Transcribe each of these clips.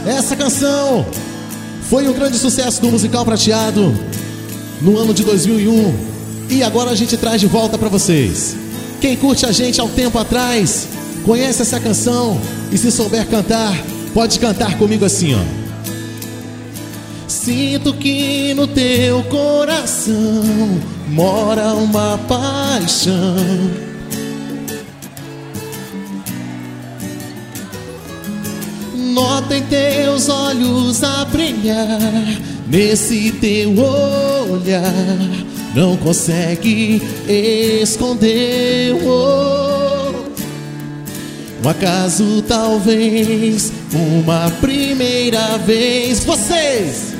Essa canção foi um grande sucesso do Musical Prateado no ano de 2001 e agora a gente traz de volta pra vocês. Quem curte a gente há um tempo atrás conhece essa canção e se souber cantar, pode cantar comigo assim, ó. Sinto que no teu coração mora uma paixão. Noto em teus olhos a brilhar, nesse teu olhar não consegue esconder um acaso, talvez uma primeira vez. Vocês,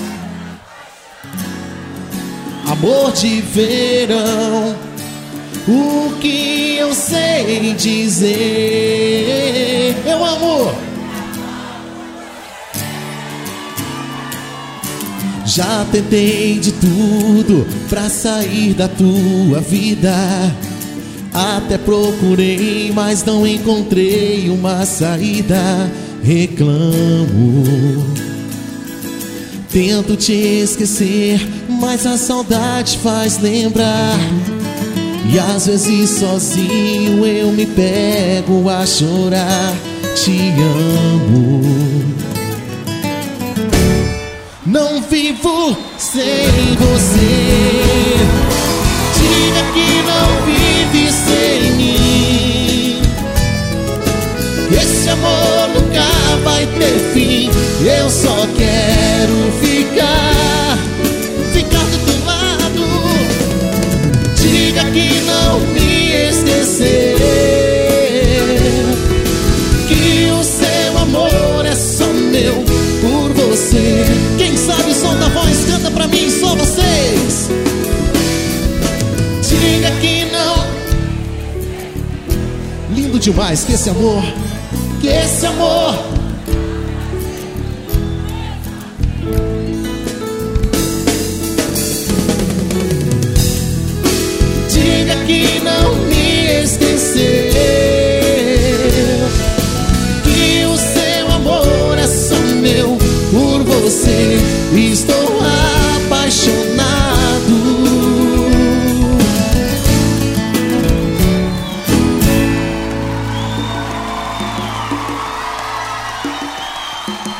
amor de verão, o que eu sei dizer? Eu amo. Já tentei de tudo pra sair da tua vida. Até procurei, mas não encontrei uma saída. Reclamo, tento te esquecer, mas a saudade faz lembrar. E às vezes sozinho eu me pego a chorar. Te amo, não vivo sem você. Diga que não vive sem mim. Esse amor nunca vai ter fim. Eu só quero ficar do teu lado. Diga que não me esquecer, que o seu amor é só meu por você. Quem sabe solta a voz, canta pra mim, só vocês. Diga que não. Lindo demais, que esse amor